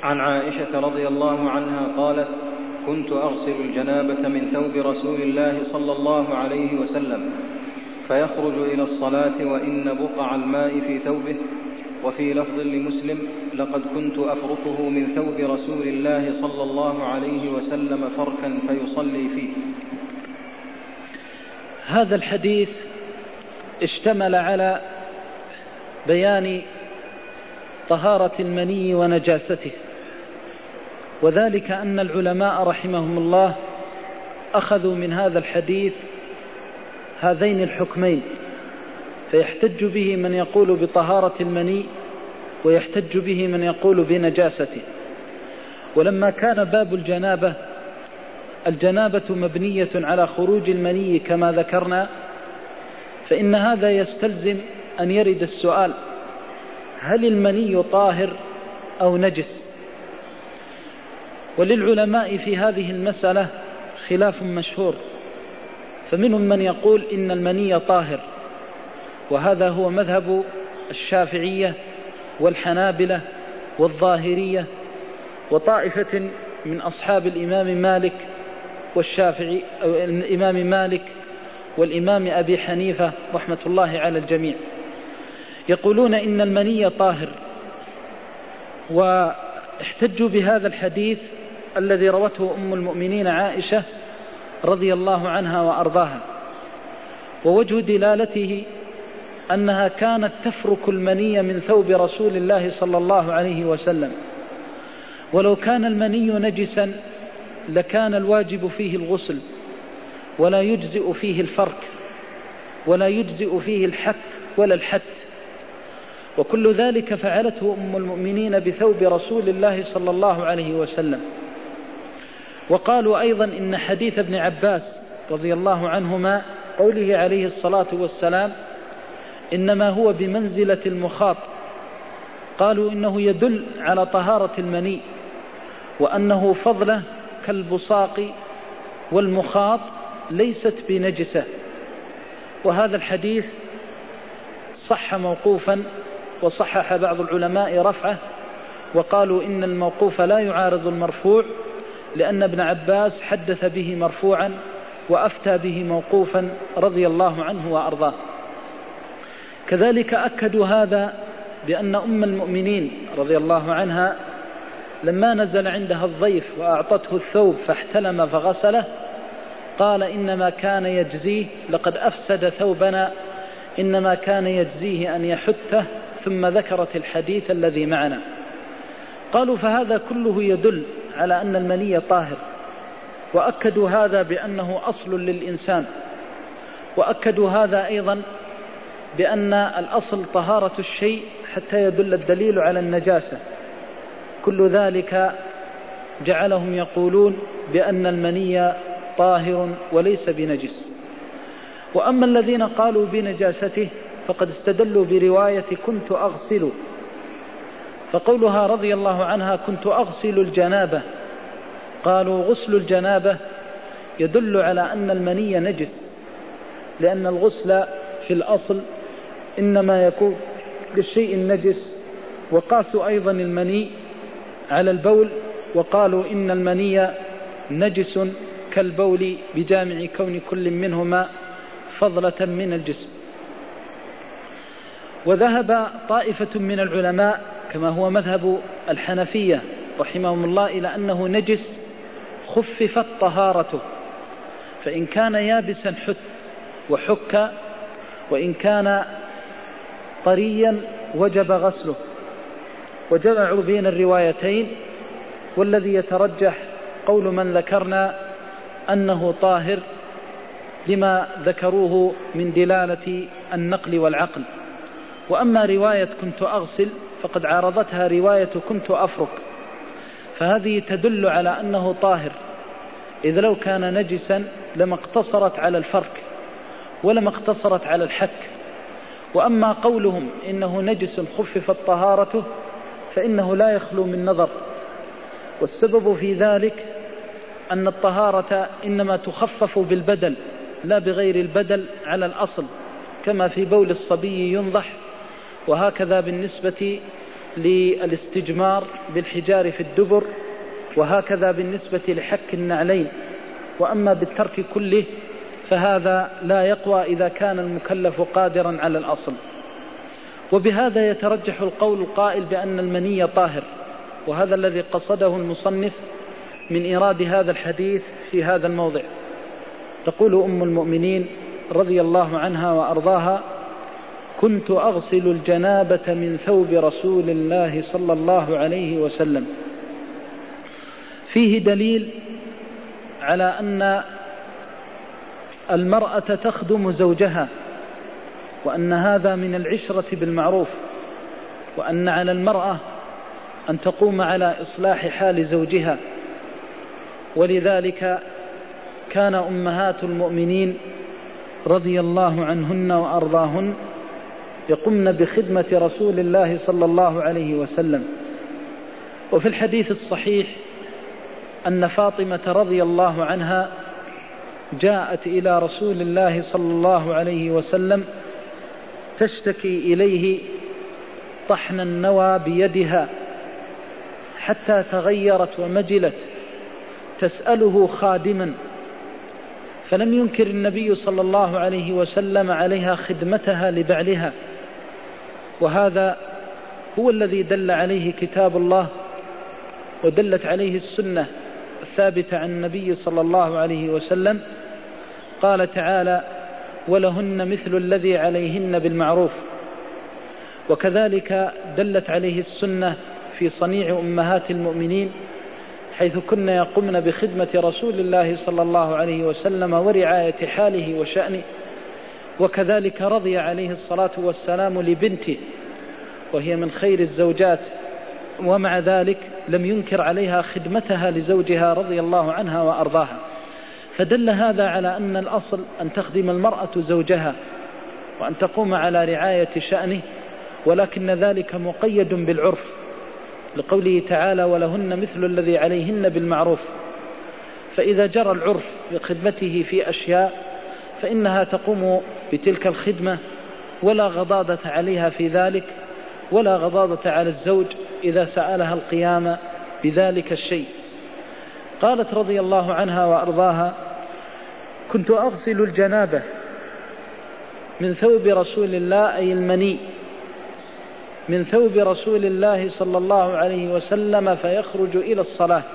عن عائشة رضي الله عنها قالت: كنت أغسل الجنابة من ثوب رسول الله صلى الله عليه وسلم فيخرج إلى الصلاة وإن بقع الماء في ثوبه. وفي لفظ لمسلم: لقد كنت أفركه من ثوب رسول الله صلى الله عليه وسلم فركا فيصلي فيه. هذا الحديث اشتمل على بيان طهارة المني ونجاسته، وذلك أن العلماء رحمهم الله أخذوا من هذا الحديث هذين الحكمين، فيحتج به من يقول بطهارة المني ويحتج به من يقول بنجاسته. ولما كان باب الجنابة مبنية على خروج المني كما ذكرنا، فإن هذا يستلزم أن يرد السؤال: هل المني طاهر أو نجس؟ وللعلماء في هذه المسألة خلاف مشهور، فمنهم من يقول إن المني طاهر، وهذا هو مذهب الشافعية والحنابلة والظاهرية وطائفة من أصحاب الإمام مالك والشافعي أو الإمام مالك والإمام أبي حنيفة رحمة الله على الجميع، يقولون إن المني طاهر، واحتجوا بهذا الحديث الذي روته أم المؤمنين عائشة رضي الله عنها وأرضاها. ووجه دلالته أنها كانت تفرك المني من ثوب رسول الله صلى الله عليه وسلم، ولو كان المني نجسا لكان الواجب فيه الغسل، ولا يجزئ فيه الفرك، ولا يجزئ فيه الحك ولا الحت، وكل ذلك فعلته أم المؤمنين بثوب رسول الله صلى الله عليه وسلم. وقالوا أيضا إن حديث ابن عباس رضي الله عنهما قوله عليه الصلاة والسلام: إنما هو بمنزلة المخاط، قالوا إنه يدل على طهارة المني، وأنه فضله كالبصاق، والمخاط ليست بنجسة. وهذا الحديث صح موقوفا، وصحح بعض العلماء رفعه، وقالوا إن الموقوف لا يعارض المرفوع، لأن ابن عباس حدث به مرفوعا وأفتى به موقوفا رضي الله عنه وأرضاه. كذلك أكدوا هذا بأن أم المؤمنين رضي الله عنها لما نزل عندها الضيف وأعطته الثوب فاحتلم فغسله، قال: إنما كان يجزيه، لقد أفسد ثوبنا، إنما كان يجزيه أن يحته، ثم ذكرت الحديث الذي معنا. قالوا فهذا كله يدل على أن المني طاهر، وأكدوا هذا بأنه أصل للإنسان، وأكدوا هذا أيضا بأن الأصل طهارة الشيء حتى يدل الدليل على النجاسة. كل ذلك جعلهم يقولون بأن المني طاهر وليس بنجس. وأما الذين قالوا بنجاسته فقد استدلوا برواية كنت أغسل، فقولها رضي الله عنها كنت أغسل الجنابة، قالوا غسل الجنابة يدل على أن المني نجس، لأن الغسل في الأصل إنما يكون للشيء النجس. وقاسوا أيضا المني على البول، وقالوا إن المني نجس كالبول بجامع كون كل منهما فضلة من الجسم. وذهب طائفة من العلماء كما هو مذهب الحنفية رحمهم الله إلى أنه نجس خففت طهارته، فإن كان يابسا وحك، وإن كان طريا وجب غسله. وجمعوا بين الروايتين، والذي يترجح قول من ذكرنا أنه طاهر لما ذكروه من دلالة النقل والعقل. وأما رواية كنت أغسل فقد عارضتها رواية كنت أفرك، فهذه تدل على أنه طاهر، إذ لو كان نجسا لما اقتصرت على الفرك ولما اقتصرت على الحك. وأما قولهم إنه نجس خففت طهارته فإنه لا يخلو من نظر، والسبب في ذلك أن الطهارة إنما تخفف بالبدل لا بغير البدل على الأصل، كما في بول الصبي ينضح، وهكذا بالنسبة للاستجمار بالحجار في الدبر، وهكذا بالنسبة لحك النعلين. وأما بالترك كله فهذا لا يقوى إذا كان المكلف قادرا على الأصل. وبهذا يترجح القول القائل بأن المني طاهر، وهذا الذي قصده المصنف من إيراد هذا الحديث في هذا الموضع. تقول أم المؤمنين رضي الله عنها وأرضاها: كنت أغسل الجنابة من ثوب رسول الله صلى الله عليه وسلم. فيه دليل على أن المرأة تخدم زوجها، وأن هذا من العشرة بالمعروف، وأن على المرأة أن تقوم على إصلاح حال زوجها. ولذلك كان أمهات المؤمنين رضي الله عنهن وأرضاهن يقمن بخدمة رسول الله صلى الله عليه وسلم. وفي الحديث الصحيح أن فاطمة رضي الله عنها جاءت إلى رسول الله صلى الله عليه وسلم تشتكي إليه طحن النوى بيدها حتى تغيرت ومجلت تسأله خادما، فلم ينكر النبي صلى الله عليه وسلم عليها خدمتها لبعلها. وهذا هو الذي دل عليه كتاب الله ودلت عليه السنة الثابتة عن النبي صلى الله عليه وسلم. قال تعالى: ولهن مثل الذي عليهن بالمعروف. وكذلك دلت عليه السنة في صنيع أمهات المؤمنين، حيث كن يقمن بخدمة رسول الله صلى الله عليه وسلم ورعاية حاله وشأنه. وكذلك رضي عليه الصلاة والسلام لبنته، وهي من خير الزوجات، ومع ذلك لم ينكر عليها خدمتها لزوجها رضي الله عنها وأرضاها. فدل هذا على أن الأصل أن تخدم المرأة زوجها وأن تقوم على رعاية شأنه، ولكن ذلك مقيد بالعرف، لقوله تعالى: ولهن مثل الذي عليهن بالمعروف. فإذا جرى العرف بخدمته في أشياء فإنها تقوم بتلك الخدمة، ولا غضاضة عليها في ذلك، ولا غضاضة على الزوج إذا سألها القيام بذلك الشيء. قالت رضي الله عنها وأرضاها: كنت أغسل الجنابة من ثوب رسول الله، أي المني، من ثوب رسول الله صلى الله عليه وسلم فيخرج إلى الصلاة.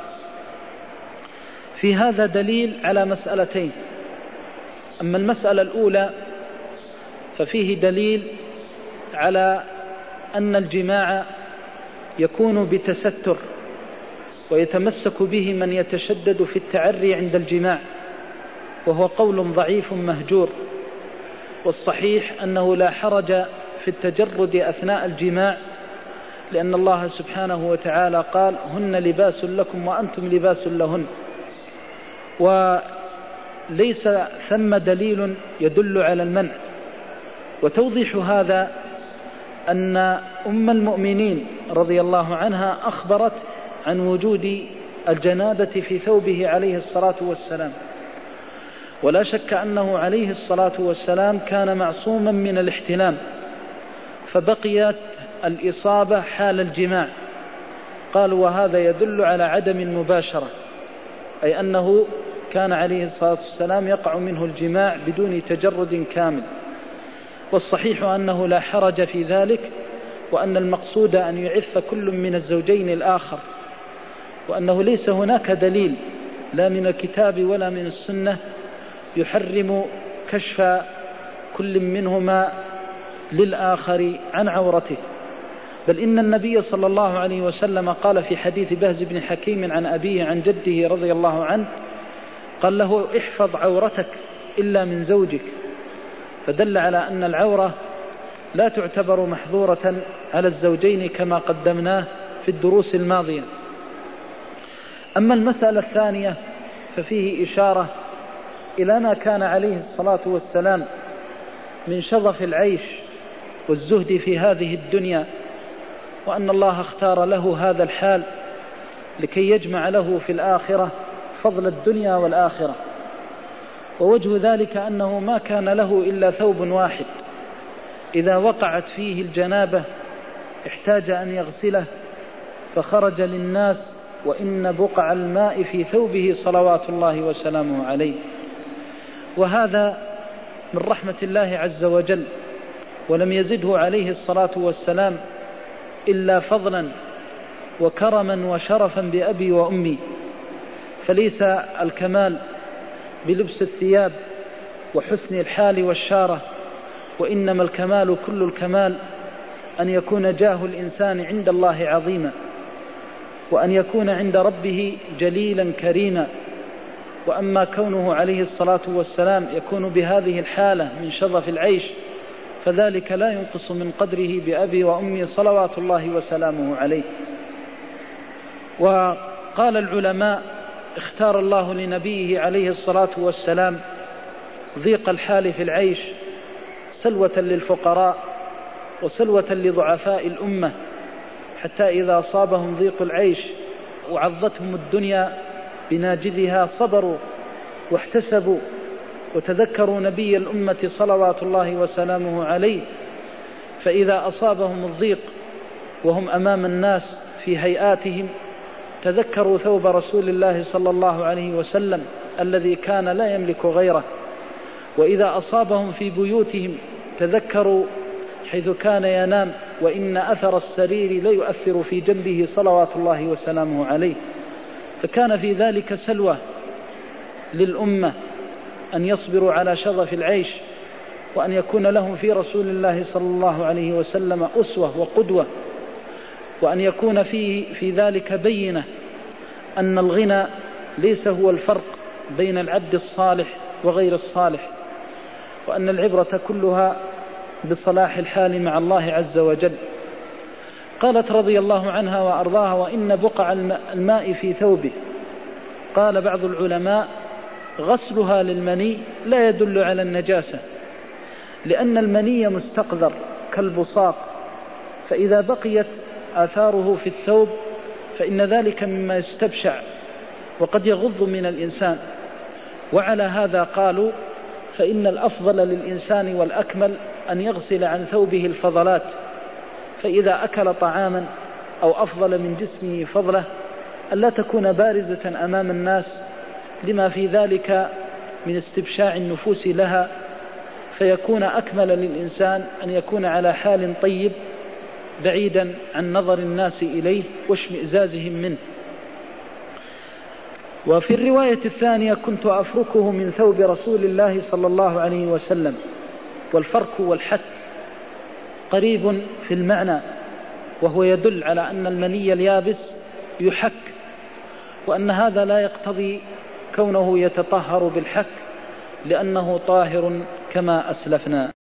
في هذا دليل على مسألتين. أما المسألة الأولى ففيه دليل على أن الجماع يكون بتستر، ويتمسك به من يتشدد في التعري عند الجماع، وهو قول ضعيف مهجور. والصحيح أنه لا حرج في التجرد أثناء الجماع، لأن الله سبحانه وتعالى قال: هن لباس لكم وأنتم لباس لهن. وليس ثم دليل يدل على المنع. وتوضيح هذا أن أم المؤمنين رضي الله عنها أخبرت عن وجود الجنابة في ثوبه عليه الصلاة والسلام، ولا شك أنه عليه الصلاة والسلام كان معصوما من الاحتلام، فبقيت الإصابة حال الجماع. قالوا: وهذا يدل على عدم المباشرة، أي أنه كان عليه الصلاة والسلام يقع منه الجماع بدون تجرد كامل. والصحيح أنه لا حرج في ذلك، وأن المقصود أن يعف كل من الزوجين الآخر، وأنه ليس هناك دليل لا من الكتاب ولا من السنة يحرم كشف كل منهما للآخر عن عورته. بل إن النبي صلى الله عليه وسلم قال في حديث بهز بن حكيم عن أبيه عن جده رضي الله عنه، قال له: احفظ عورتك إلا من زوجك. فدل على أن العورة لا تعتبر محظورة على الزوجين كما قدمناه في الدروس الماضية. أما المسألة الثانية ففيه إشارة إلى ما كان عليه الصلاة والسلام من شظف العيش والزهد في هذه الدنيا، وأن الله اختار له هذا الحال لكي يجمع له في الآخرة فضل الدنيا والآخرة. ووجه ذلك أنه ما كان له إلا ثوب واحد، إذا وقعت فيه الجنابة احتاج أن يغسله فخرج للناس وإن بقع الماء في ثوبه صلوات الله وسلامه عليه. وهذا من رحمة الله عز وجل، ولم يزده عليه الصلاة والسلام إلا فضلا وكرما وشرفا بأبي وأمي. فليس الكمال بلبس الثياب وحسن الحال والشارة، وإنما الكمال كل الكمال أن يكون جاه الإنسان عند الله عظيما، وأن يكون عند ربه جليلا كريما. وأما كونه عليه الصلاة والسلام يكون بهذه الحالة من شظف العيش فذلك لا ينقص من قدره بأبي وأمي صلوات الله وسلامه عليه. وقال العلماء: اختار الله لنبيه عليه الصلاة والسلام ضيق الحال في العيش سلوة للفقراء وسلوة لضعفاء الأمة، حتى إذا أصابهم ضيق العيش وعضتهم الدنيا بناجذها صبروا واحتسبوا وتذكروا نبي الأمة صلوات الله وسلامه عليه، فإذا أصابهم الضيق وهم أمام الناس في هيئاتهم تذكروا ثوب رسول الله صلى الله عليه وسلم الذي كان لا يملك غيره، وإذا أصابهم في بيوتهم تذكروا حيث كان ينام وإن أثر السرير ليؤثر في جنبه صلوات الله وسلامه عليه. فكان في ذلك سلوى للأمة أن يصبروا على شظف العيش، وأن يكون لهم في رسول الله صلى الله عليه وسلم أسوة وقدوة، وأن يكون في ذلك بينة أن الغنى ليس هو الفرق بين العبد الصالح وغير الصالح، وأن العبرة كلها بصلاح الحال مع الله عز وجل. قالت رضي الله عنها وأرضاها: وإن بقع الماء في ثوبه. قال بعض العلماء: غسلها للمني لا يدل على النجاسة، لأن المني مستقذر كالبصاق، فإذا بقيت آثاره في الثوب فإن ذلك مما يستبشع وقد يغض من الإنسان. وعلى هذا قالوا: فإن الأفضل للإنسان والأكمل أن يغسل عن ثوبه الفضلات، فإذا أكل طعاما أو أفضل من جسمه فضله ألا تكون بارزة أمام الناس لما في ذلك من استبشاع النفوس لها، فيكون أكمل للإنسان أن يكون على حال طيب بعيدا عن نظر الناس إليه واشمئزازهم منه. وفي الرواية الثانية: كنت أفركه من ثوب رسول الله صلى الله عليه وسلم. والفرك والحك قريب في المعنى، وهو يدل على أن المني اليابس يحك، وأن هذا لا يقتضي كونه يتطهر بالحك لأنه طاهر كما أسلفنا.